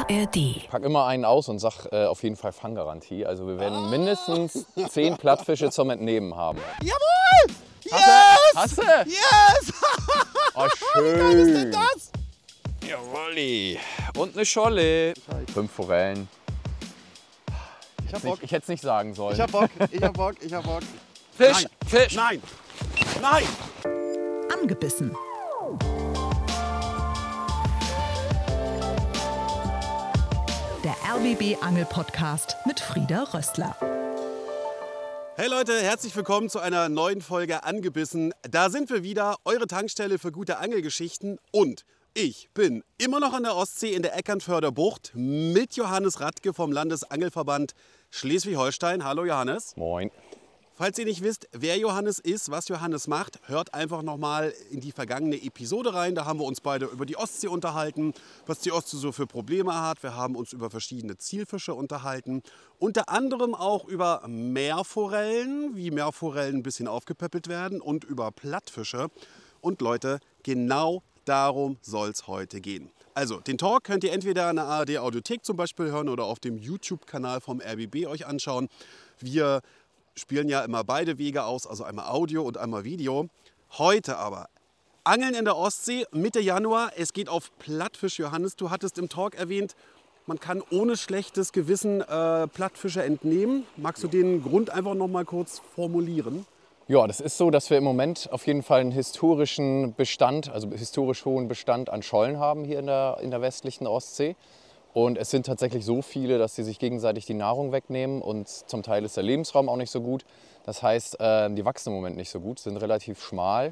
ARD. Pack immer einen aus und sag auf jeden Fall Fanggarantie. Also wir werden mindestens 10 Plattfische zum Entnehmen haben. Jawohl! Yes! Hast du? Yes! Oh, Wie geil ist denn das? Jawolli. Und eine Scholle. 5 Forellen. Ich hab Bock. Ich hätte es nicht sagen sollen. Ich hab Bock. Ich hab Bock. Ich hab Bock. Fisch, Nein. Fisch. Nein! Nein! Angebissen. Der RBB Angel Podcast mit Frieda Rössler. Hey Leute, herzlich willkommen zu einer neuen Folge Angebissen. Da sind wir wieder, eure Tankstelle für gute Angelgeschichten. Und ich bin immer noch an der Ostsee in der Eckernförder Bucht mit Johannes Radke vom Landesangelverband Schleswig-Holstein. Hallo Johannes. Moin. Falls ihr nicht wisst, wer Johannes ist, was Johannes macht, hört einfach nochmal in die vergangene Episode rein. Da haben wir uns beide über die Ostsee unterhalten, was die Ostsee so für Probleme hat. Wir haben uns über verschiedene Zielfische unterhalten. Unter anderem auch über Meerforellen, wie Meerforellen ein bisschen aufgepäppelt werden und über Plattfische. Und Leute, genau darum soll es heute gehen. Also, den Talk könnt ihr entweder in der ARD Audiothek zum Beispiel hören oder auf dem YouTube-Kanal vom RBB euch anschauen. Wir spielen ja immer beide Wege aus, also einmal Audio und einmal Video. Heute aber Angeln in der Ostsee, Mitte Januar. Es geht auf Plattfisch. Johannes, du hattest im Talk erwähnt, man kann ohne schlechtes Gewissen Plattfische entnehmen. Magst du den Grund einfach noch mal kurz formulieren? Ja, das ist so, dass wir im Moment auf jeden Fall einen historischen Bestand, also historisch hohen Bestand an Schollen haben hier in der westlichen Ostsee. Und es sind tatsächlich so viele, dass sie sich gegenseitig die Nahrung wegnehmen und zum Teil ist der Lebensraum auch nicht so gut. Das heißt, die wachsen im Moment nicht so gut, sind relativ schmal.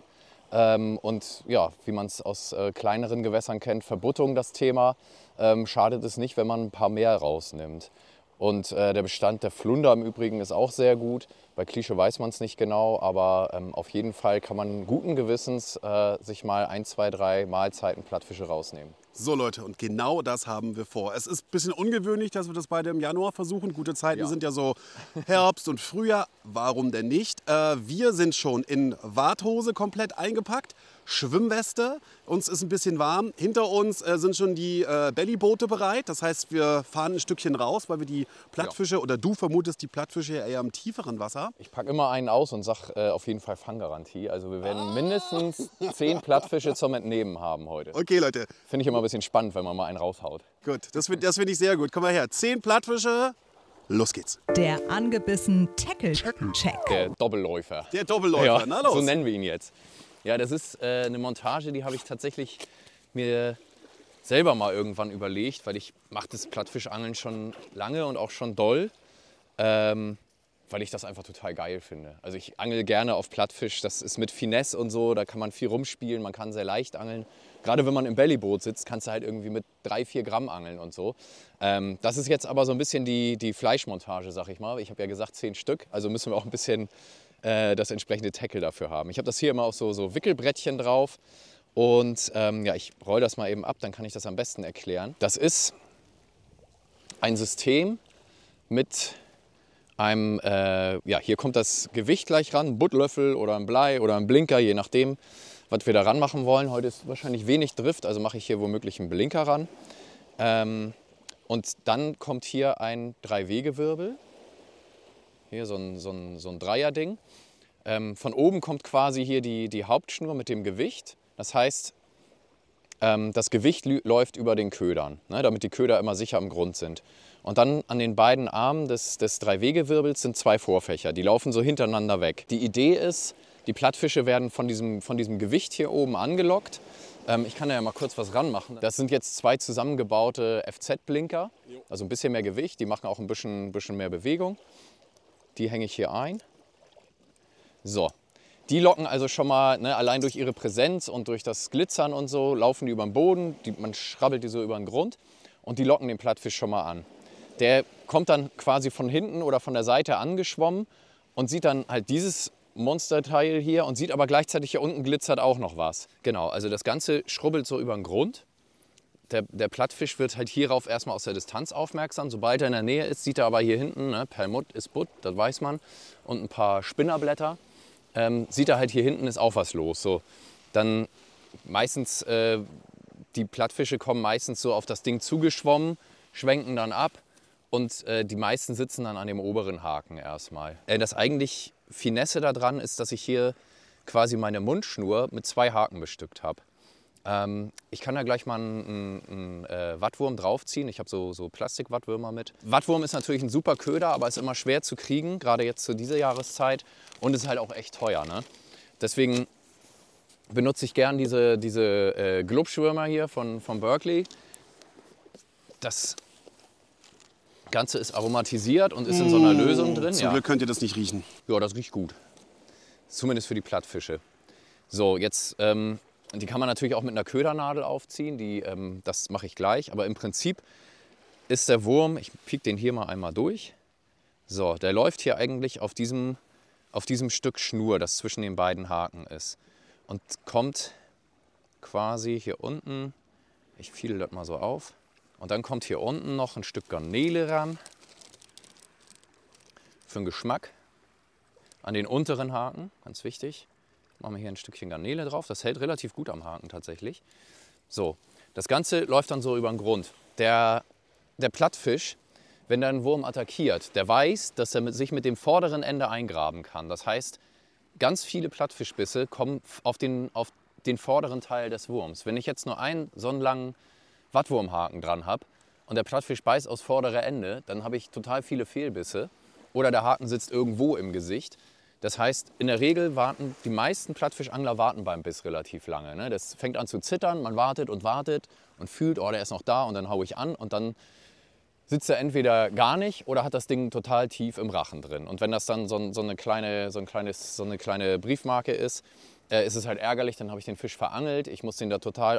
Und ja, wie man es aus kleineren Gewässern kennt, Verbuttung das Thema, schadet es nicht, wenn man ein paar mehr rausnimmt. Und der Bestand der Flunder im Übrigen ist auch sehr gut. Bei Klische weiß man es nicht genau, aber auf jeden Fall kann man guten Gewissens sich mal 1, 2, 3 Mahlzeiten Plattfische rausnehmen. So Leute, und genau das haben wir vor. Es ist ein bisschen ungewöhnlich, dass wir das beide im Januar versuchen. Gute Zeiten sind ja so Herbst und Frühjahr. Warum denn nicht? Wir sind schon in Warthose komplett eingepackt, Schwimmweste. Uns ist ein bisschen warm. Hinter uns sind schon die Bellyboote bereit. Das heißt, wir fahren ein Stückchen raus, weil wir die Plattfische, oder du vermutest die Plattfische eher im tieferen Wasser. Ich packe immer einen aus und sage auf jeden Fall Fanggarantie. Also wir werden mindestens 10 Plattfische zum Entnehmen haben heute. Okay Leute. Finde ich immer ein bisschen spannend, wenn man mal einen raushaut. Gut, das find ich sehr gut. Komm mal her, 10 Plattfische, los geht's. Der Angebissen Tackle-Check. Der Doppelläufer. Der Doppelläufer, Ja, na los. so nennen wir ihn jetzt. Ja, das ist eine Montage, die habe ich tatsächlich mir selber mal irgendwann überlegt, weil ich mache das Plattfischangeln schon lange und auch schon doll, weil ich das einfach total geil finde. Also ich angel gerne auf Plattfisch, das ist mit Finesse und so, da kann man viel rumspielen, man kann sehr leicht angeln. Gerade wenn man im Bellyboot sitzt, kannst du halt irgendwie mit 3, 4 Gramm angeln und so. Das ist jetzt aber so ein bisschen die Fleischmontage, sag ich mal. Ich habe ja gesagt 10 Stück, also müssen wir auch ein bisschen das entsprechende Tackle dafür haben. Ich habe das hier immer auf so Wickelbrettchen drauf und ja, ich roll das mal eben ab, dann kann ich das am besten erklären. Das ist ein System mit einem, ja, hier kommt das Gewicht gleich ran, ein Buttlöffel oder ein Blei oder ein Blinker, je nachdem, was wir da ran machen wollen. Heute ist wahrscheinlich wenig Drift, also mache ich hier womöglich einen Blinker ran. Und dann kommt hier ein 3-Wegewirbel. Hier so ein Dreierding. Von oben kommt quasi hier die Hauptschnur mit dem Gewicht. Das heißt, das Gewicht läuft über den Ködern, ne, damit die Köder immer sicher am Grund sind. Und dann an den beiden Armen des 3-Wegewirbels sind 2 Vorfächer. Die laufen so hintereinander weg. Die Idee ist, die Plattfische werden von diesem Gewicht hier oben angelockt. Ich kann da ja mal kurz was ranmachen. Das sind jetzt 2 zusammengebaute FZ-Blinker, also ein bisschen mehr Gewicht. Die machen auch ein bisschen mehr Bewegung. Die hänge ich hier ein. So, die locken also schon mal, ne, allein durch ihre Präsenz und durch das Glitzern und so, laufen die über den Boden, man schrabbelt die so über den Grund und die locken den Plattfisch schon mal an. Der kommt dann quasi von hinten oder von der Seite angeschwommen und sieht dann halt dieses Monsterteil hier und sieht aber gleichzeitig hier unten glitzert auch noch was. Genau, also das Ganze schrubbelt so über den Grund. Der Plattfisch wird halt hierauf erstmal aus der Distanz aufmerksam. Sobald er in der Nähe ist, sieht er aber hier hinten, ne, Perlmutt ist Butt, das weiß man, und ein paar Spinnerblätter. Sieht er halt hier hinten ist auch was los. So, dann meistens, die Plattfische kommen meistens so auf das Ding zugeschwommen, schwenken dann ab und die meisten sitzen dann an dem oberen Haken erstmal. Das eigentlich Finesse daran ist, dass ich hier quasi meine Mundschnur mit 2 Haken bestückt habe. Ich kann da gleich mal einen Wattwurm draufziehen. Ich habe so Plastikwattwürmer mit. Wattwurm ist natürlich ein super Köder, aber ist immer schwer zu kriegen, gerade jetzt zu dieser Jahreszeit. Und ist halt auch echt teuer. Ne? Deswegen benutze ich gern diese Glubschwürmer hier von Berkley. Das Ganze ist aromatisiert und ist in so einer Lösung drin. Zum Glück könnt ihr das nicht riechen. Ja, das riecht gut. Zumindest für die Plattfische. So, jetzt... die kann man natürlich auch mit einer Ködernadel aufziehen, das mache ich gleich. Aber im Prinzip ist der Wurm, ich piek den hier mal einmal durch. So, der läuft hier eigentlich auf diesem Stück Schnur, das zwischen den beiden Haken ist. Und kommt quasi hier unten, ich fiedel das mal so auf. Und dann kommt hier unten noch ein Stück Garnele ran. Für den Geschmack. An den unteren Haken, ganz wichtig. Machen wir hier ein Stückchen Garnele drauf. Das hält relativ gut am Haken tatsächlich. So, das Ganze läuft dann so über den Grund. Der Plattfisch, wenn der einen Wurm attackiert, der weiß, dass er sich mit dem vorderen Ende eingraben kann. Das heißt, ganz viele Plattfischbisse kommen auf den vorderen Teil des Wurms. Wenn ich jetzt nur einen so einen langen Wattwurmhaken dran habe und der Plattfisch beißt aufs vordere Ende, dann habe ich total viele Fehlbisse. Oder der Haken sitzt irgendwo im Gesicht. Das heißt, in der Regel die meisten Plattfischangler warten beim Biss relativ lange. Ne? Das fängt an zu zittern, man wartet und fühlt, oh, der ist noch da und dann haue ich an und dann sitzt er entweder gar nicht oder hat das Ding total tief im Rachen drin. Und wenn das dann so eine kleine Briefmarke ist es halt ärgerlich, dann habe ich den Fisch verangelt. Ich muss den da total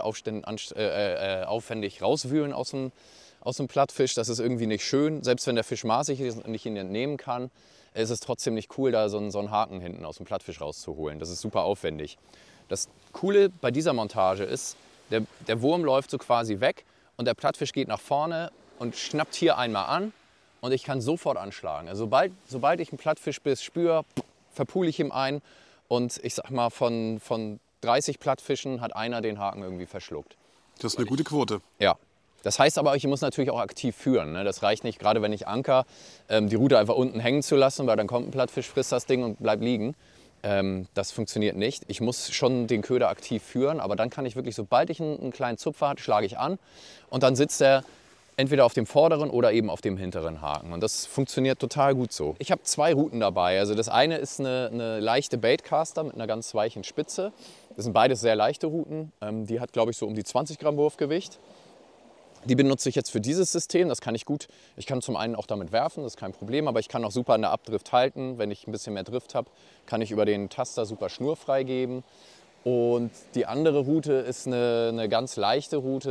aufwendig rauswühlen aus dem Plattfisch. Das ist irgendwie nicht schön. Selbst wenn der Fisch maßig ist und ich ihn entnehmen kann, ist es trotzdem nicht cool, da so einen Haken hinten aus dem Plattfisch rauszuholen. Das ist super aufwendig. Das Coole bei dieser Montage ist, der Wurm läuft so quasi weg und der Plattfisch geht nach vorne und schnappt hier einmal an und ich kann sofort anschlagen. Also sobald ich einen Plattfischbiss spüre, verpule ich ihm ein und ich sag mal, von 30 Plattfischen hat einer den Haken irgendwie verschluckt. Das ist eine gute Quote. Ja. Das heißt aber, ich muss natürlich auch aktiv führen. Ne? Das reicht nicht, gerade wenn ich anker, die Rute einfach unten hängen zu lassen, weil dann kommt ein Plattfisch, frisst das Ding und bleibt liegen. Das funktioniert nicht. Ich muss schon den Köder aktiv führen, aber dann kann ich wirklich, sobald ich einen kleinen Zupfer habe, schlage ich an und dann sitzt er entweder auf dem vorderen oder eben auf dem hinteren Haken. Und das funktioniert total gut so. Ich habe 2 Routen dabei. Also das eine ist eine leichte Baitcaster mit einer ganz weichen Spitze. Das sind beides sehr leichte Routen. Die hat, glaube ich, so um die 20 Gramm Wurfgewicht. Die benutze ich jetzt für dieses System, das kann ich gut. Ich kann zum einen auch damit werfen, das ist kein Problem, aber ich kann auch super an der Abdrift halten. Wenn ich ein bisschen mehr Drift habe, kann ich über den Taster super schnurfrei geben. Und die andere Route ist eine ganz leichte Route,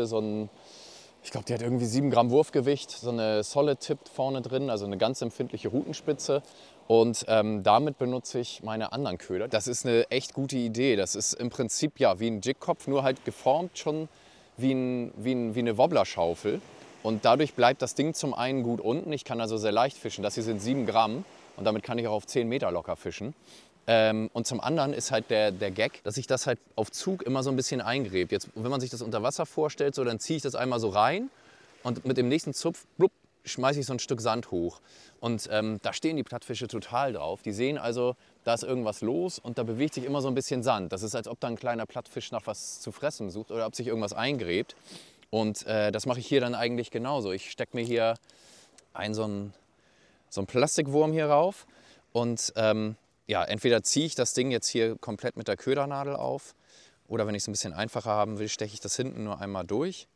ich glaube, die hat irgendwie 7 Gramm Wurfgewicht, so eine Solid Tip vorne drin, also eine ganz empfindliche Rutenspitze. Und damit benutze ich meine anderen Köder. Das ist eine echt gute Idee. Das ist im Prinzip ja wie ein Jigkopf, nur halt geformt schon wie eine Wobblerschaufel. Und dadurch bleibt das Ding zum einen gut unten. Ich kann also sehr leicht fischen. Das hier sind 7 Gramm und damit kann ich auch auf 10 Meter locker fischen. Und zum anderen ist halt der Gag, dass ich das halt auf Zug immer so ein bisschen eingräbt. Jetzt, wenn man sich das unter Wasser vorstellt, so, dann ziehe ich das einmal so rein und mit dem nächsten Zupf schmeiße ich so ein Stück Sand hoch. Und da stehen die Plattfische total drauf. Die sehen also, da ist irgendwas los und da bewegt sich immer so ein bisschen Sand. Das ist, als ob da ein kleiner Plattfisch nach was zu fressen sucht oder ob sich irgendwas eingräbt. Und das mache ich hier dann eigentlich genauso. Ich stecke mir hier so einen Plastikwurm hier rauf und entweder ziehe ich das Ding jetzt hier komplett mit der Ködernadel auf oder wenn ich es ein bisschen einfacher haben will, steche ich das hinten nur einmal durch.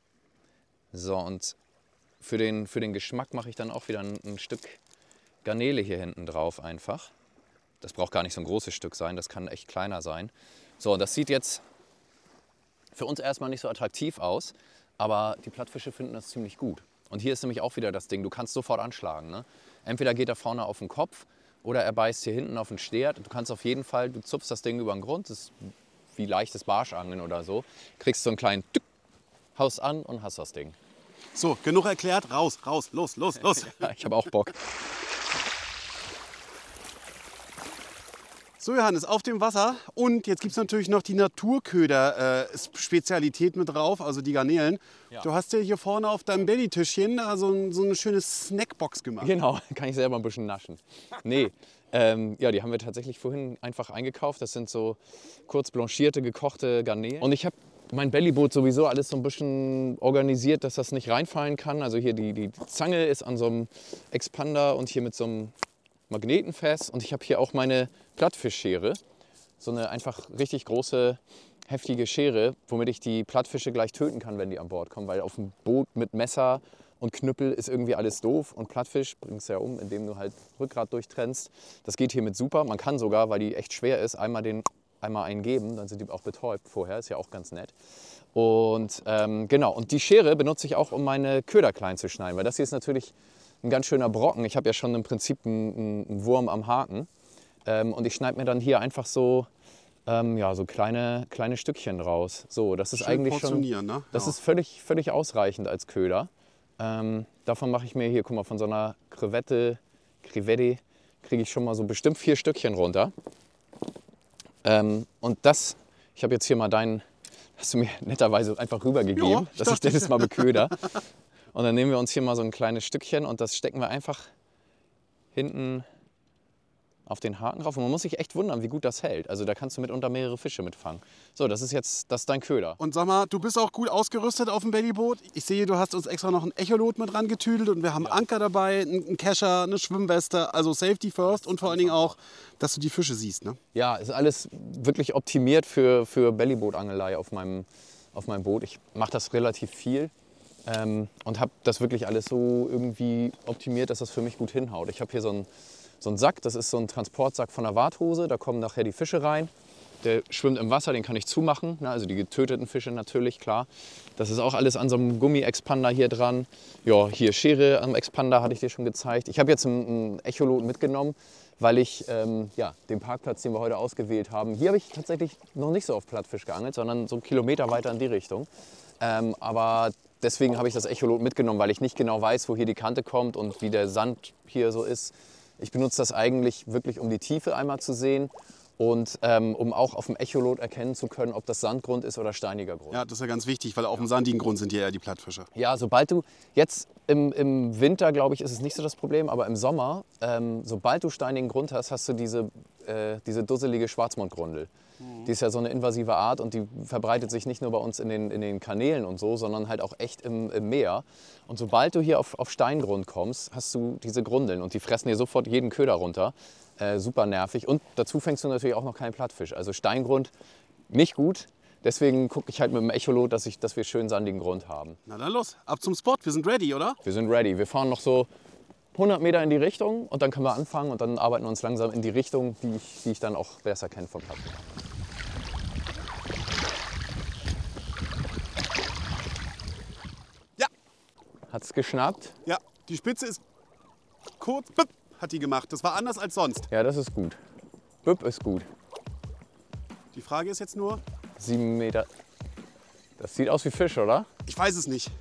So, und für den Geschmack mache ich dann auch wieder ein Stück Garnele hier hinten drauf einfach. Das braucht gar nicht so ein großes Stück sein, das kann echt kleiner sein. So, und das sieht jetzt für uns erstmal nicht so attraktiv aus, aber die Plattfische finden das ziemlich gut. Und hier ist nämlich auch wieder das Ding, du kannst sofort anschlagen. Ne? Entweder geht er vorne auf den Kopf oder er beißt hier hinten auf den Stert. Du kannst auf jeden Fall, du zupfst das Ding über den Grund, das ist wie leichtes Barschangeln oder so, kriegst so einen kleinen Tück, haust an und hast das Ding. So, genug erklärt, raus, los. Ja, ich habe auch Bock. So Johannes, auf dem Wasser und jetzt gibt es natürlich noch die Naturköder-Spezialität mit drauf, also die Garnelen. Ja. Du hast ja hier vorne auf deinem Bellytischchen so eine schöne Snackbox gemacht. Genau, kann ich selber ein bisschen naschen. Nee, ja, die haben wir tatsächlich vorhin einfach eingekauft. Das sind so kurz blanchierte, gekochte Garnelen. Und ich habe mein Bellyboot sowieso alles so ein bisschen organisiert, dass das nicht reinfallen kann. Also hier die Zange ist an so einem Expander und hier mit so einem Magneten fest. Und ich habe hier auch meine Plattfischschere. So eine einfach richtig große, heftige Schere, womit ich die Plattfische gleich töten kann, wenn die an Bord kommen. Weil auf dem Boot mit Messer und Knüppel ist irgendwie alles doof. Und Plattfisch bringst du ja um, indem du halt Rückgrat durchtrennst. Das geht hiermit super. Man kann sogar, weil die echt schwer ist, einmal einen geben. Dann sind die auch betäubt vorher. Ist ja auch ganz nett. Und genau, und die Schere benutze ich auch, um meine Köder klein zu schneiden. Weil das hier ist natürlich ein ganz schöner Brocken. Ich habe ja schon im Prinzip einen Wurm am Haken. Und ich schneide mir dann hier einfach so, so kleine Stückchen raus. So, das ist Schön eigentlich schon, ne? das Ja. ist völlig ausreichend als Köder. Davon mache ich mir hier, guck mal, von so einer Crevette kriege ich schon mal so bestimmt 4 Stückchen runter. Und das, ich habe jetzt hier mal hast du mir netterweise einfach rübergegeben, Ja, dass ich das mal beköder. Und dann nehmen wir uns hier mal so ein kleines Stückchen und das stecken wir einfach hinten auf den Haken drauf. Und man muss sich echt wundern, wie gut das hält. Also da kannst du mitunter mehrere Fische mitfangen. So, das ist dein Köder. Und sag mal, du bist auch gut ausgerüstet auf dem Bellyboot. Ich sehe, du hast uns extra noch ein Echolot mit rangetüdelt und wir haben Anker dabei, einen Kescher, eine Schwimmweste, also Safety first und vor allen Dingen auch, dass du die Fische siehst. Ne? Ja, ist alles wirklich optimiert für Bellyboot-Angelei auf meinem Boot. Ich mache das relativ viel und habe das wirklich alles so irgendwie optimiert, dass das für mich gut hinhaut. Ich habe hier so einen Sack, das ist so ein Transportsack von der Warthose, da kommen nachher die Fische rein. Der schwimmt im Wasser, den kann ich zumachen, ne? Also die getöteten Fische natürlich, klar. Das ist auch alles an so einem Gummi-Expander hier dran. Ja, hier Schere am Expander hatte ich dir schon gezeigt. Ich habe jetzt einen Echolot mitgenommen, weil ich den Parkplatz, den wir heute ausgewählt haben, hier habe ich tatsächlich noch nicht so auf Plattfisch geangelt, sondern so einen Kilometer weiter in die Richtung. Aber deswegen habe ich das Echolot mitgenommen, weil ich nicht genau weiß, wo hier die Kante kommt und wie der Sand hier so ist. Ich benutze das eigentlich wirklich, um die Tiefe einmal zu sehen und um auch auf dem Echolot erkennen zu können, ob das Sandgrund ist oder steiniger Grund. Ja, das ist ja ganz wichtig, weil auf dem sandigen Grund sind hier eher die Plattfische. Ja, sobald du jetzt im Winter, glaube ich, ist es nicht so das Problem, aber im Sommer, sobald du steinigen Grund hast, hast du diese dusselige Schwarzmundgrundel. Die ist ja so eine invasive Art und die verbreitet sich nicht nur bei uns in den Kanälen und so, sondern halt auch echt im Meer. Und sobald du hier auf Steingrund kommst, hast du diese Grundeln und die fressen dir sofort jeden Köder runter. Super nervig. Und dazu fängst du natürlich auch noch keinen Plattfisch. Also Steingrund nicht gut. Deswegen gucke ich halt mit dem Echolot, dass wir schön sandigen Grund haben. Na dann los, ab zum Spot, wir sind ready, oder? Wir sind ready. Wir fahren noch so 100 Meter in die Richtung und dann können wir anfangen und dann arbeiten wir uns langsam in die Richtung, die ich dann auch besser kenne vom Plattfisch. Ja. Hat's geschnappt? Ja, die Spitze ist kurz, büpp, hat die gemacht. Das war anders als sonst. Ja, das ist gut. Büpp ist gut. Die Frage ist jetzt nur, 7 Meter. Das sieht aus wie Fisch, oder? ich weiß es nicht.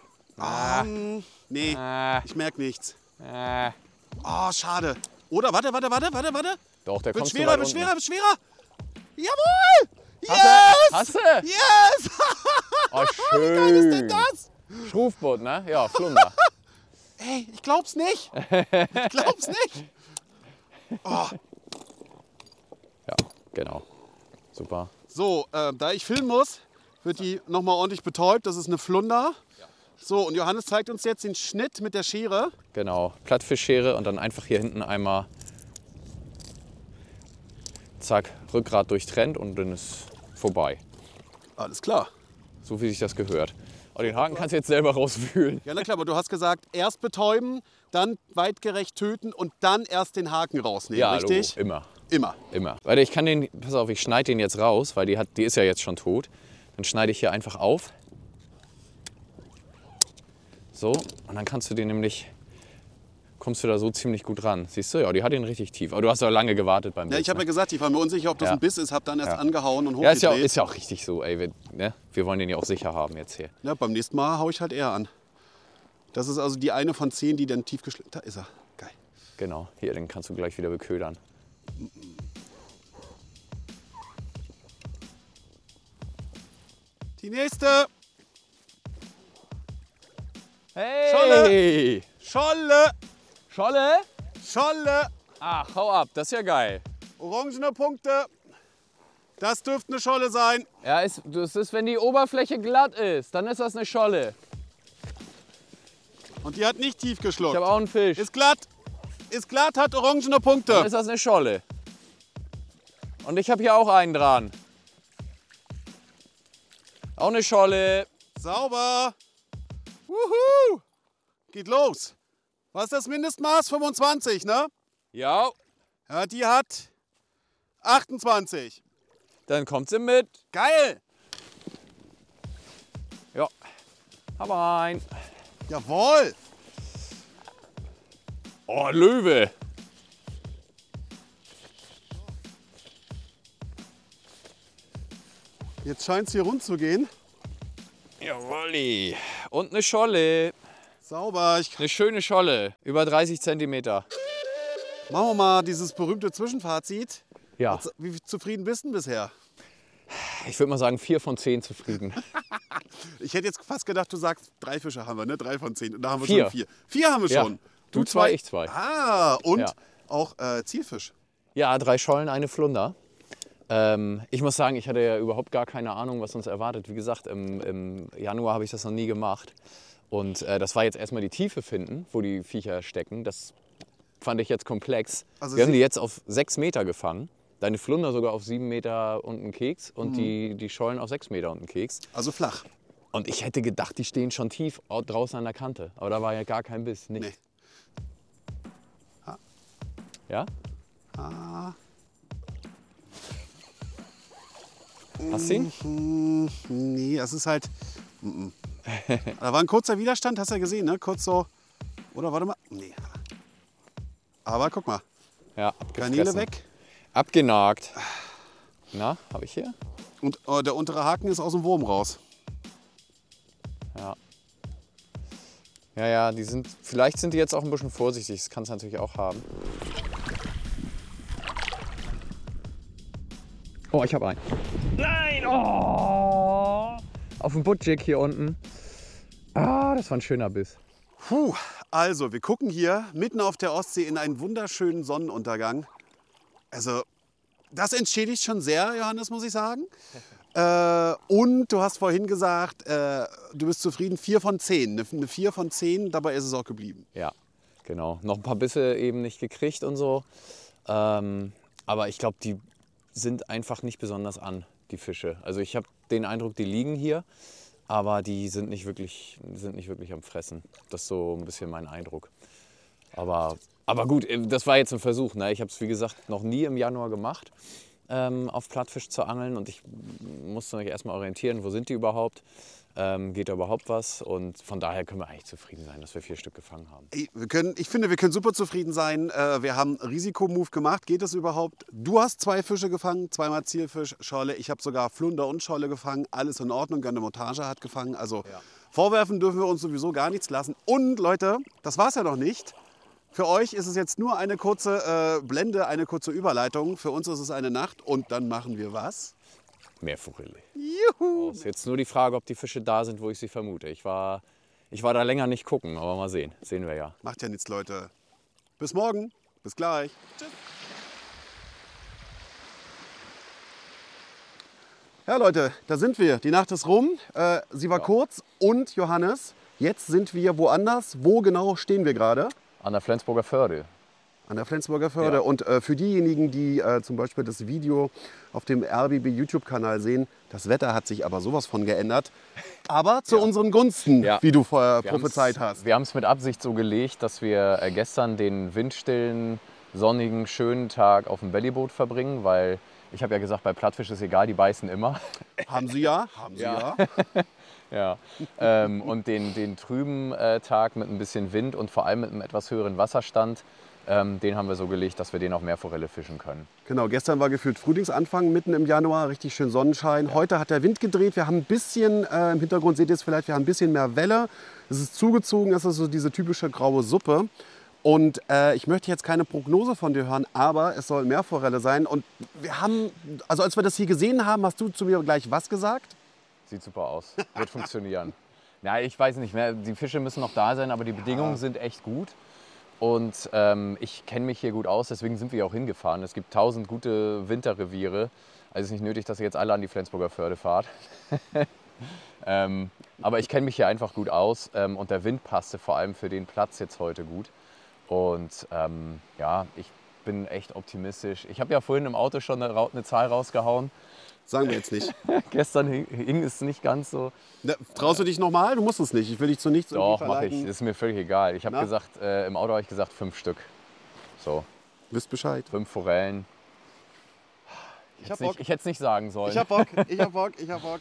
Nee, ich merke nichts. Oh, schade. Oder, warte. Doch, der Wird kommt schwerer, so wird weit schwerer, unten. wird schwerer. Jawohl! Hast du? Yes! Oh, Wie geil ist denn schön. das? Schrufboot, ne? Ja, Flunder. Ey, ich glaub's nicht. Ich glaub's nicht. Oh. Ja, genau. Super. So, da ich filmen muss, wird die nochmal ordentlich betäubt. Das ist eine Flunder. So, und Johannes zeigt uns jetzt den Schnitt mit der Schere. Genau. Plattfischschere und dann einfach hier hinten einmal zack, Rückgrat durchtrennt und dann ist vorbei. Alles klar. So wie sich das gehört. Aber den Haken kannst du jetzt selber rauswühlen. Ja, na klar, aber du hast gesagt, erst betäuben, dann weitgerecht töten und dann erst den Haken rausnehmen, Ja, richtig? Logo. Immer. Immer. Immer. Weil ich kann den, pass auf, ich schneide den jetzt raus, weil die ist ja jetzt schon tot. Dann schneide ich hier einfach auf. So, und dann kannst du den nämlich, kommst du da so ziemlich gut ran. Siehst du, ja, die hat den richtig tief. Aber du hast ja lange gewartet beim Ja, Biss, ich habe ja ne? gesagt, ich war mir unsicher, ob das Ja. ein Biss ist, habe dann erst angehauen und Ja, hochgedreht. ist ja auch richtig so, ey. Wir wollen den ja auch sicher haben jetzt hier. Ja, beim nächsten Mal haue ich halt eher an. Das ist also die eine von 10, die dann tief geschliffen. Da ist er. Geil. Genau, hier, den kannst du gleich wieder beködern. Die nächste. Hey! Scholle. Scholle? Scholle. Ach, hau ab, das ist ja geil. Orangene Punkte. Das dürfte eine Scholle sein. Ja, das ist, wenn die Oberfläche glatt ist, dann ist das eine Scholle. Und die hat nicht tief Ich geschluckt. habe auch einen Fisch. Ist glatt. Ist glatt, hat orangene Punkte. Dann ist das eine Scholle. Und ich habe hier auch einen dran. Auch eine Scholle. Sauber. Wuhu. Geht los. Was ist das Mindestmaß? 25, ne? Ja, Ja, die hat 28. dann kommt sie mit. Geil. Ja, hab rein. Jawohl. Oh, Löwe. Jetzt scheint es hier rund zu gehen. Jawolli. Und eine Scholle. Sauber. Eine schöne Scholle. Über 30 Zentimeter. Machen wir mal dieses berühmte Zwischenfazit. Ja, Wie zufrieden bist du bisher? ich würde mal sagen 4 von 10 zufrieden. Ich hätte jetzt fast gedacht, du sagst 3 Fische haben wir, ne? 3 von 10. Und da haben wir 4. schon 4. 4 haben wir Ja. schon. Du 2, ich 2. Ah, und Ja. auch Zielfisch. Ja, 3 Schollen, eine Flunder. Ich muss sagen, ich hatte ja überhaupt gar keine Ahnung, was uns erwartet. Wie gesagt, im Januar habe ich das noch nie gemacht. Und das war jetzt erstmal die Tiefe finden, wo die Viecher stecken. Das fand ich jetzt komplex. Also Wir haben die jetzt auf 6 Meter gefangen. Deine Flunder sogar auf 7 Meter und einen Keks. Und Mhm. die Schollen auf 6 Meter und einen Keks. Also flach. Und ich hätte gedacht, die stehen schon tief draußen an der Kante. Aber da war ja gar kein Biss. Nicht. Nee. Ja? Ah. Hast du ihn? Nee, es ist halt. Da war ein kurzer Widerstand, hast du ja gesehen, ne? Kurz so. Oder warte mal. Nee. Aber guck mal. Ja, Kanäle abgefressen. weg. Abgenagt. Na, habe ich hier? Und der untere Haken ist aus dem Wurm raus. Ja. Ja, vielleicht sind die jetzt auch ein bisschen vorsichtig. Das kann es natürlich auch haben. Oh, ich habe einen. Nein! Oh! Auf dem Budjig hier unten. Ah, das war ein schöner Biss. Puh, also wir gucken hier mitten auf der Ostsee in einen wunderschönen Sonnenuntergang. Also das entschädigt schon sehr, Johannes, muss ich sagen. Und du hast vorhin gesagt, du bist zufrieden, 4 von 10. Eine 4 von 10, dabei ist es auch geblieben. Ja, genau. Noch ein paar Bisse eben nicht gekriegt und so. Aber ich glaube, die sind einfach nicht besonders an, die Fische. Also ich habe den Eindruck, die liegen hier, aber die sind nicht wirklich am Fressen. Das ist so ein bisschen mein Eindruck. Aber gut, das war jetzt ein Versuch. Ne? Ich habe es, wie gesagt, noch nie im Januar gemacht, auf Plattfisch zu angeln. Und ich musste mich erstmal orientieren, wo sind die überhaupt? Geht da überhaupt was? Und von daher können wir eigentlich zufrieden sein, dass wir 4 Stück gefangen haben. Ich finde, wir können super zufrieden sein. Wir haben einen Risikomove gemacht. Geht es überhaupt? Du hast 2 Fische gefangen, 2-mal Zielfisch, Scholle. Ich habe sogar Flunder und Scholle gefangen. Alles in Ordnung. Eine Montage hat gefangen. Also Ja. vorwerfen dürfen wir uns sowieso gar nichts lassen. Und Leute, das war es ja noch nicht. Für euch ist es jetzt nur eine kurze Blende, eine kurze Überleitung. Für uns ist es eine Nacht und dann machen wir was? Meerforelle. Juhu! Ist jetzt nur die Frage, ob die Fische da sind, wo ich sie vermute. Ich war da länger nicht gucken, aber mal sehen. Sehen wir ja. Macht ja nichts, Leute. Bis morgen. Bis gleich. Tschüss. Ja, Leute, da sind wir. Die Nacht ist rum. Sie war kurz. Und Johannes, jetzt sind wir woanders. Wo genau stehen wir gerade? An der Flensburger Förde. An der Flensburger Förde. Ja. Und für diejenigen, die zum Beispiel das Video auf dem RBB YouTube-Kanal sehen, das Wetter hat sich aber sowas von geändert. Aber zu unseren Gunsten, Ja. wie du vorher prophezeit hast. Wir haben es mit Absicht so gelegt, dass wir gestern den windstillen, sonnigen, schönen Tag auf dem Bellyboot verbringen, weil ich habe ja gesagt, bei Plattfisch ist egal, die beißen immer. Haben Sie ja? Haben Sie ja. Ja. Und den trüben Tag mit ein bisschen Wind und vor allem mit einem etwas höheren Wasserstand, den haben wir so gelegt, dass wir den auf Meerforelle fischen können. Genau, gestern war gefühlt Frühlingsanfang, mitten im Januar, richtig schön Sonnenschein. Heute hat der Wind gedreht, wir haben ein bisschen, im Hintergrund seht ihr es vielleicht, wir haben ein bisschen mehr Welle. Es ist zugezogen, es ist so diese typische graue Suppe. Und ich möchte jetzt keine Prognose von dir hören, aber es soll Meerforelle sein. Und wir haben, also als wir das hier gesehen haben, hast du zu mir gleich was gesagt? Sieht super aus. Wird funktionieren. Ja, ich weiß nicht mehr. Die Fische müssen noch da sein, aber die Bedingungen sind echt gut. Und ich kenne mich hier gut aus, deswegen sind wir auch hingefahren. Es gibt 1000 gute Winterreviere. Also es ist nicht nötig, dass ihr jetzt alle an die Flensburger Förde fahrt. Aber ich kenne mich hier einfach gut aus und der Wind passte vor allem für den Platz jetzt heute gut. Und ja, ich bin echt optimistisch. Ich habe ja vorhin im Auto schon eine Zahl rausgehauen. Sagen wir jetzt nicht. Gestern hing es nicht ganz so. Na, traust du dich nochmal? Du musst es nicht. Ich will dich zu nichts Doch, irgendwie mache ich. verleiten. Das ist mir völlig egal. Ich habe gesagt, im Auto habe ich gesagt 5 Stück. So, Wisst Bescheid. 5 Forellen. Ich hab Bock. Ich hätte es nicht sagen sollen. Ich hab Bock. Ich hab Bock. Ich hab Bock.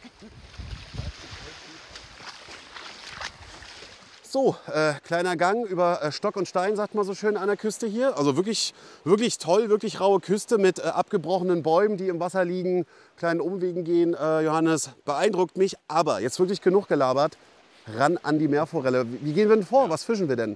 So, kleiner Gang über Stock und Stein, sagt man so schön an der Küste hier. Also wirklich, wirklich toll, wirklich raue Küste mit abgebrochenen Bäumen, die im Wasser liegen, kleinen Umwegen gehen. Johannes, beeindruckt mich. Aber jetzt wirklich genug gelabert. Ran an die Meerforelle. Wie gehen wir denn vor? Was fischen wir denn?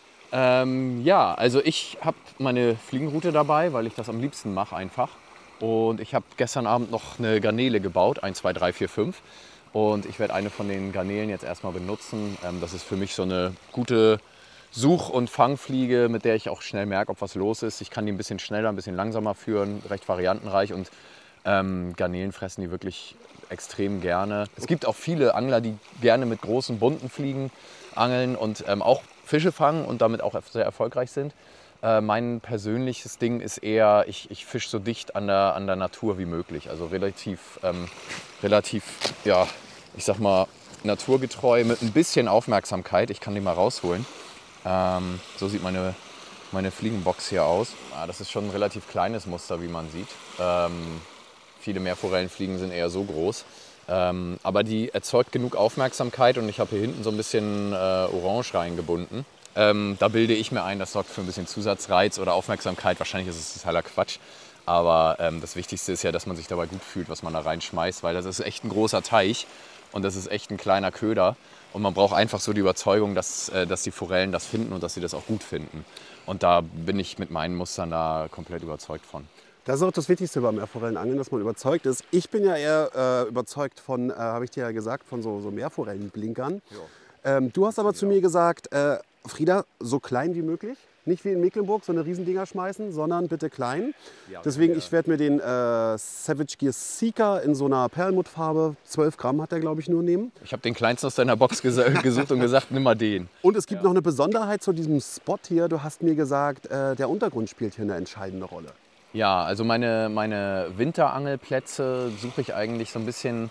Ja, also ich habe meine Fliegenroute dabei, weil ich das am liebsten mache einfach. Und ich habe gestern Abend noch eine Garnele gebaut, 1, 2, 3, 4, 5. Und ich werde eine von den Garnelen jetzt erstmal benutzen. Das ist für mich so eine gute Such- und Fangfliege, mit der ich auch schnell merke, ob was los ist. Ich kann die ein bisschen schneller, ein bisschen langsamer führen, recht variantenreich. Und Garnelen fressen die wirklich extrem gerne. Es gibt auch viele Angler, die gerne mit großen, bunten Fliegen angeln und auch Fische fangen und damit auch sehr erfolgreich sind. Mein persönliches Ding ist eher, ich fische so dicht an der Natur wie möglich. Also relativ, ja, ich sag mal, naturgetreu mit ein bisschen Aufmerksamkeit. Ich kann die mal rausholen. So sieht meine Fliegenbox hier aus. Das ist schon ein relativ kleines Muster, wie man sieht. Viele Meerforellenfliegen sind eher so groß. Aber die erzeugt genug Aufmerksamkeit und ich habe hier hinten so ein bisschen Orange reingebunden. Da bilde ich mir ein, das sorgt für ein bisschen Zusatzreiz oder Aufmerksamkeit. Wahrscheinlich ist es totaler Quatsch. Aber das Wichtigste ist ja, dass man sich dabei gut fühlt, was man da reinschmeißt, weil das ist echt ein großer Teich und das ist echt ein kleiner Köder. Und man braucht einfach so die Überzeugung, dass die Forellen das finden und dass sie das auch gut finden. Und da bin ich mit meinen Mustern da komplett überzeugt von. Das ist auch das Wichtigste beim Meerforellenangeln, dass man überzeugt ist. Ich bin ja eher überzeugt von, habe ich dir ja gesagt, von so Meerforellenblinkern. Du hast aber zu mir gesagt, Frieda, so klein wie möglich. Nicht wie in Mecklenburg so eine Riesendinger schmeißen, sondern bitte klein. Ja, Deswegen, ich werde mir den Savage Gear Seeker in so einer Perlmuttfarbe, 12 Gramm hat der, glaube ich, nur nehmen. Ich habe den kleinsten aus deiner Box gesucht und gesagt, nimm mal den. Und es gibt noch eine Besonderheit zu diesem Spot hier. Du hast mir gesagt, der Untergrund spielt hier eine entscheidende Rolle. Ja, also meine Winterangelplätze suche ich eigentlich so ein bisschen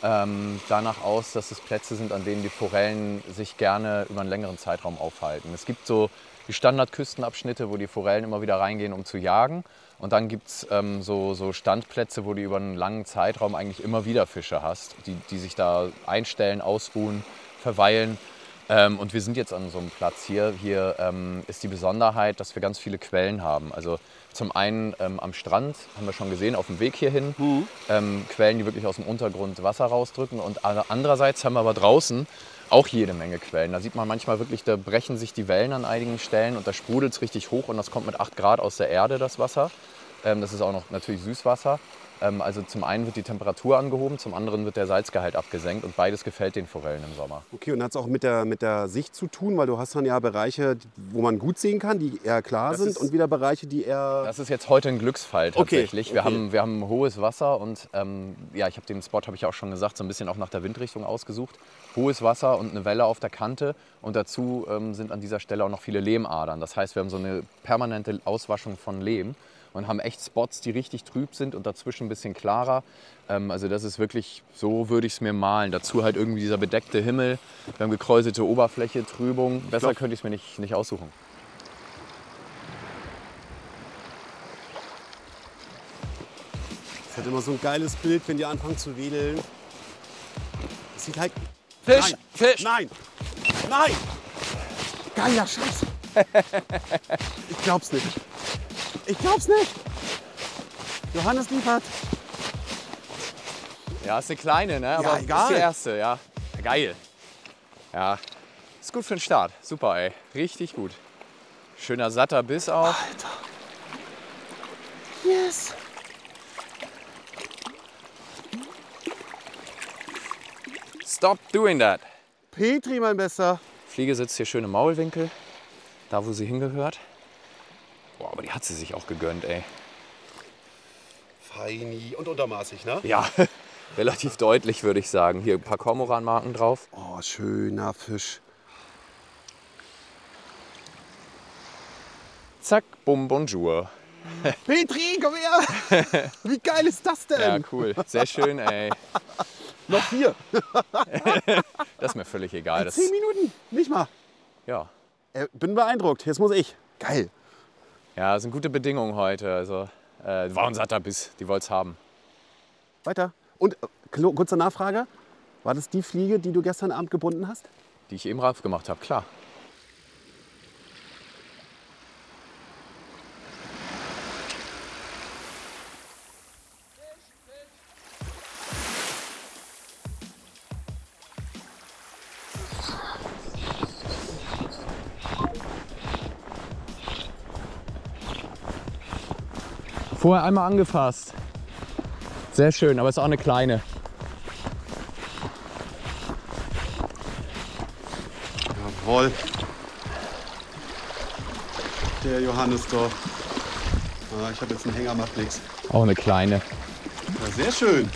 danach aus, dass es Plätze sind, an denen die Forellen sich gerne über einen längeren Zeitraum aufhalten. Es gibt so die Standardküstenabschnitte, wo die Forellen immer wieder reingehen, um zu jagen. Und dann gibt es so Standplätze, wo du über einen langen Zeitraum eigentlich immer wieder Fische hast, die sich da einstellen, ausruhen, verweilen. Und wir sind jetzt an so einem Platz hier. Hier ist die Besonderheit, dass wir ganz viele Quellen haben. Also zum einen am Strand, haben wir schon gesehen, auf dem Weg hierhin, Quellen, die wirklich aus dem Untergrund Wasser rausdrücken. Und andererseits haben wir aber draußen auch jede Menge Quellen. Da sieht man manchmal wirklich, da brechen sich die Wellen an einigen Stellen und da sprudelt es richtig hoch und das kommt mit 8 Grad aus der Erde, das Wasser. Das ist auch noch natürlich Süßwasser. Also zum einen wird die Temperatur angehoben, zum anderen wird der Salzgehalt abgesenkt und beides gefällt den Forellen im Sommer. Okay, und hat es auch mit der Sicht zu tun, weil du hast dann ja Bereiche, wo man gut sehen kann, die eher klar sind und wieder Bereiche, die eher... Das ist jetzt heute ein Glücksfall tatsächlich. Okay. Wir haben hohes Wasser und ja, ich habe den Spot, habe ich auch schon gesagt, so ein bisschen auch nach der Windrichtung ausgesucht. Hohes Wasser und eine Welle auf der Kante und dazu sind an dieser Stelle auch noch viele Lehmadern. Das heißt, wir haben so eine permanente Auswaschung von Lehm. Und haben echt Spots, die richtig trüb sind und dazwischen ein bisschen klarer. Also das ist wirklich, so würde ich es mir malen. Dazu halt irgendwie dieser bedeckte Himmel, wir haben gekräuselte Oberfläche, Trübung. Besser könnte ich es mir nicht aussuchen. Das hat immer so ein geiles Bild, wenn die anfangen zu wedeln. Das sieht halt... Fisch! Nein. Fisch! Nein! Nein! Geiler Scheiß! Ich glaub's nicht. Ich glaub's nicht. Johannes liefert. Ja, ist eine kleine, ne? Aber egal. ist die erste, ja. Geil. Ja, ist gut für den Start. Super, ey. Richtig gut. Schöner satter Biss auch. Alter. Yes. Stop doing that. Petri, mein Bester. Fliege sitzt hier schön im Maulwinkel, da wo sie hingehört. Boah, aber die hat sie sich auch gegönnt, ey. Feini und untermaßig, ne? Ja, relativ deutlich, würde ich sagen. Hier ein paar Kormoranmarken drauf. Oh, schöner Fisch. Zack, bum, bonjour. Petri, komm her! Wie geil ist das denn? Ja, cool. Sehr schön, ey. Noch 4. Das ist mir völlig egal. Das, 10 Minuten, nicht mal. ja. Bin beeindruckt, jetzt muss ich. Geil. Ja, das sind gute Bedingungen heute. Also, war ein satter Biss, die wollt's haben. Weiter. Und kurze Nachfrage. War das die Fliege, die du gestern Abend gebunden hast? Die ich eben rauf gemacht habe, klar. Vorher einmal angefasst. Sehr schön, aber ist auch eine kleine. Jawohl. Der Johannes doch. Ah, ich habe jetzt einen Hänger, macht nichts. Auch eine kleine. Ja, sehr schön.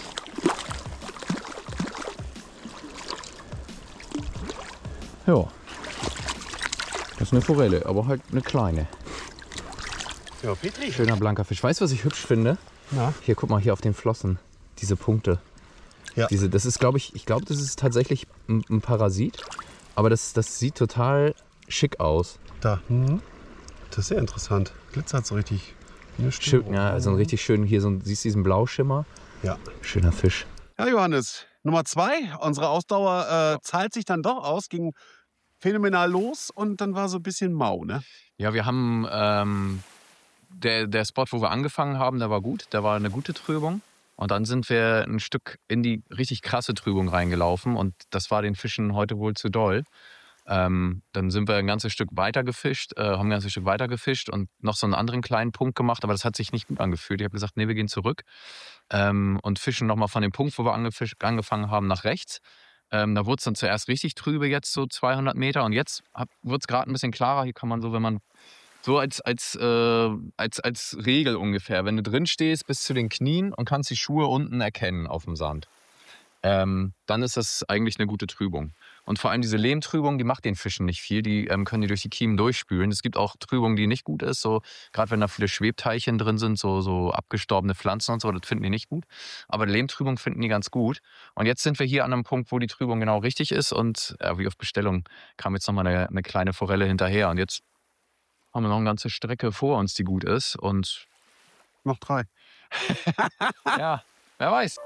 Ja. Das ist eine Forelle, aber halt eine kleine. Ja, Petri. Schöner blanker Fisch. Weißt du, was ich hübsch finde? Ja. Hier, guck mal, hier auf den Flossen. Diese Punkte. Ja. Das ist, glaube ich glaube, das ist tatsächlich ein Parasit. Aber das sieht total schick aus. Da. Das ist sehr interessant. Glitzert so richtig. Schön, ja, also ein richtig schön, hier siehst du diesen Blauschimmer? Ja. Schöner Fisch. Ja, Johannes. Nummer 2. Unsere Ausdauer zahlt sich dann doch aus. Ging phänomenal los und dann war so ein bisschen mau, ne? Ja, wir haben der Spot, wo wir angefangen haben, der war gut. Da war eine gute Trübung. Und dann sind wir ein Stück in die richtig krasse Trübung reingelaufen. Und das war den Fischen heute wohl zu doll. Dann sind wir ein ganzes Stück weiter gefischt, haben ein ganzes Stück weiter gefischt und noch so einen anderen kleinen Punkt gemacht. Aber das hat sich nicht gut angefühlt. Ich habe gesagt, nee, wir gehen zurück und fischen nochmal von dem Punkt, wo wir angefangen haben, nach rechts. Da wurde es dann zuerst richtig trübe, jetzt so 200 Meter. Und jetzt wird es gerade ein bisschen klarer. Hier kann man so, wenn man so als Regel ungefähr, wenn du drin stehst bis zu den Knien und kannst die Schuhe unten erkennen auf dem Sand, dann ist das eigentlich eine gute Trübung. Und vor allem diese Lehmtrübung, die macht den Fischen nicht viel. Die können die durch die Kiemen durchspülen. Es gibt auch Trübung, die nicht gut ist. So, gerade wenn da viele Schwebteilchen drin sind, so abgestorbene Pflanzen und so, das finden die nicht gut. Aber Lehmtrübung finden die ganz gut. Und jetzt sind wir hier an einem Punkt, wo die Trübung genau richtig ist. Und wie auf Bestellung kam jetzt nochmal eine kleine Forelle hinterher. Und jetzt haben wir noch eine ganze Strecke vor uns, die gut ist. Und Noch 3. ja, wer weiß.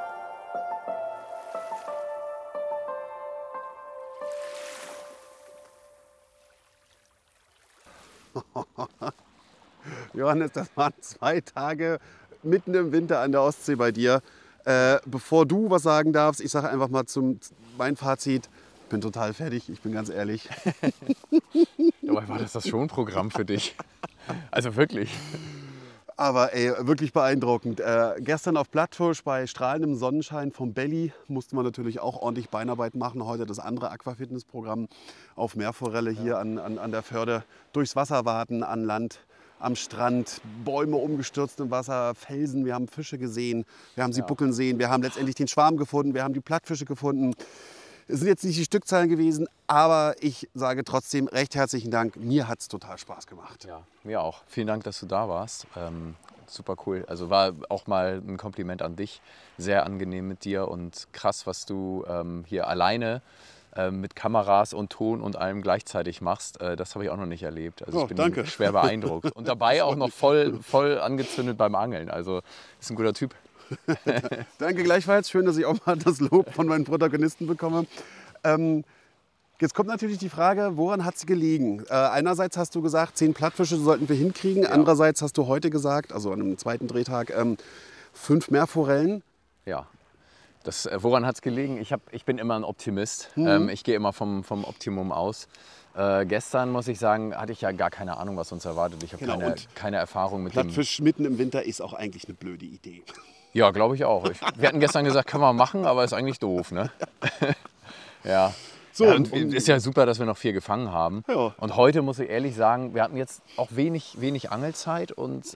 Johannes, das waren 2 Tage mitten im Winter an der Ostsee bei dir. Bevor du was sagen darfst, ich sage einfach mal mein Fazit. Ich bin total fertig, ich bin ganz ehrlich. Dabei war das schon ein Programm für dich. Also wirklich. Aber ey, wirklich beeindruckend. Gestern auf Plattfisch bei strahlendem Sonnenschein vom Belly musste man natürlich auch ordentlich Beinarbeit machen. Heute das andere Aquafitness-Programm auf Meerforelle hier an der Förde. Durchs Wasser warten, an Land, am Strand, Bäume umgestürzt im Wasser, Felsen. Wir haben Fische gesehen, wir haben sie buckeln sehen, wir haben letztendlich den Schwarm gefunden, wir haben die Plattfische gefunden. Es sind jetzt nicht die Stückzahlen gewesen, aber ich sage trotzdem recht herzlichen Dank. Mir hat es total Spaß gemacht. Ja, mir auch. Vielen Dank, dass du da warst. Super cool. Also war auch mal ein Kompliment an dich. Sehr angenehm mit dir und krass, was du hier alleine mit Kameras und Ton und allem gleichzeitig machst. Das habe ich auch noch nicht erlebt. Also ich bin danke. schwer beeindruckt. Und dabei auch noch voll angezündet beim Angeln. Also ist ein guter Typ. Danke gleichfalls. Schön, dass ich auch mal das Lob von meinen Protagonisten bekomme. Jetzt kommt natürlich die Frage, woran hat es gelegen? Einerseits hast du gesagt, 10 Plattfische sollten wir hinkriegen. Ja. Andererseits hast du heute gesagt, also an einem zweiten Drehtag, 5 Meerforellen. Ja. Woran hat es gelegen? Ich bin immer ein Optimist. Ich gehe immer vom Optimum aus. Gestern, muss ich sagen, hatte ich ja gar keine Ahnung, was uns erwartet. Ich habe keine Erfahrung mit dem... Plattfisch mitten im Winter ist auch eigentlich eine blöde Idee. Ja, glaube ich auch. Wir hatten gestern gesagt, können wir machen, aber ist eigentlich doof, ne? Ja. So, ja, und ist ja super, dass wir noch 4 gefangen haben. Ja. Und heute muss ich ehrlich sagen, wir hatten jetzt auch wenig Angelzeit und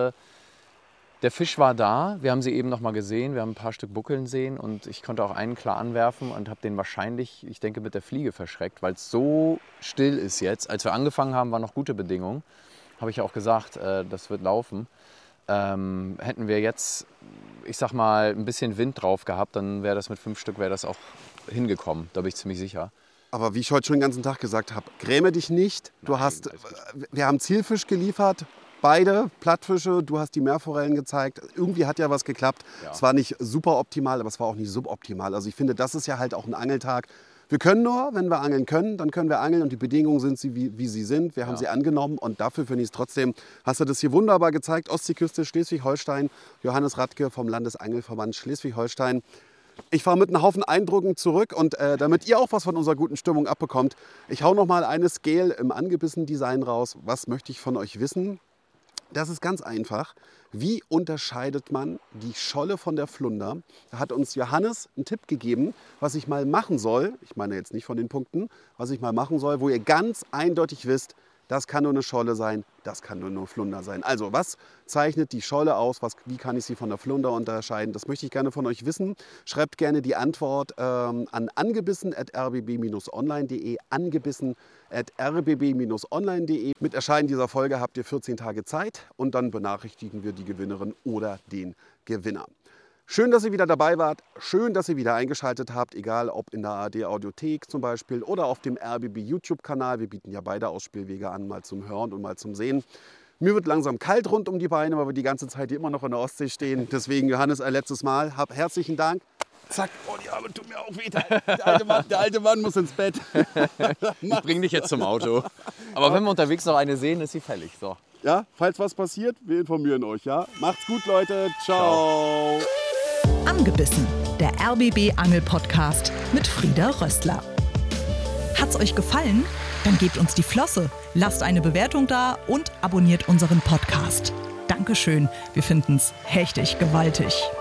der Fisch war da. Wir haben sie eben noch mal gesehen. Wir haben ein paar Stück buckeln sehen und ich konnte auch einen klar anwerfen und habe den wahrscheinlich, ich denke, mit der Fliege verschreckt, weil es so still ist jetzt. Als wir angefangen haben, waren noch gute Bedingungen. Habe ich ja auch gesagt, das wird laufen. Hätten wir jetzt, ich sag mal, ein bisschen Wind drauf gehabt, dann wäre das mit 5 Stück wäre das auch hingekommen. Da bin ich ziemlich sicher. Aber wie ich heute schon den ganzen Tag gesagt habe, gräme dich nicht. Wir haben Zielfisch geliefert, beide Plattfische. Du hast die Meerforellen gezeigt. Irgendwie hat ja was geklappt. Ja. Es war nicht super optimal, aber es war auch nicht suboptimal. Also ich finde, das ist ja halt auch ein Angeltag. Wir können nur, wenn wir angeln können, dann können wir angeln und die Bedingungen sind wie sie sind. Wir haben sie angenommen und dafür finde ich es trotzdem, hast du das hier wunderbar gezeigt. Ostseeküste Schleswig-Holstein, Johannes Radke vom Landesangelverband Schleswig-Holstein. Ich fahre mit einem Haufen Eindrücken zurück und damit ihr auch was von unserer guten Stimmung abbekommt, ich hau noch mal eine Scale im Angebissen-Design raus. Was möchte ich von euch wissen? Das ist ganz einfach. Wie unterscheidet man die Scholle von der Flunder? Da hat uns Johannes einen Tipp gegeben, was ich mal machen soll. Ich meine jetzt nicht von den Punkten, was ich mal machen soll, wo ihr ganz eindeutig wisst, das kann nur eine Scholle sein, das kann nur eine Flunder sein. Also, was zeichnet die Scholle aus? Wie kann ich sie von der Flunder unterscheiden? Das möchte ich gerne von euch wissen. Schreibt gerne die Antwort an angebissen@rbb-online.de. Angebissen@rbb-online.de. Mit Erscheinen dieser Folge habt ihr 14 Tage Zeit und dann benachrichtigen wir die Gewinnerin oder den Gewinner. Schön, dass ihr wieder dabei wart. Schön, dass ihr wieder eingeschaltet habt, egal ob in der ARD-Audiothek zum Beispiel oder auf dem RBB-YouTube-Kanal. Wir bieten ja beide Ausspielwege an, mal zum Hören und mal zum Sehen. Mir wird langsam kalt rund um die Beine, weil wir die ganze Zeit hier immer noch in der Ostsee stehen. Deswegen, Johannes, ein letztes Mal. Herzlichen Dank. Zack, oh, die Arme tut mir auch weh. Der alte Mann muss ins Bett. Ich bring dich jetzt zum Auto. Aber wenn wir unterwegs noch eine sehen, ist sie fällig. So. Ja, falls was passiert, wir informieren euch. Ja? Macht's gut, Leute. Ciao. Angebissen, der RBB Angel Podcast mit Frieda Rössler. Hat's euch gefallen? Dann gebt uns die Flosse, lasst eine Bewertung da und abonniert unseren Podcast. Dankeschön, wir finden's richtig gewaltig.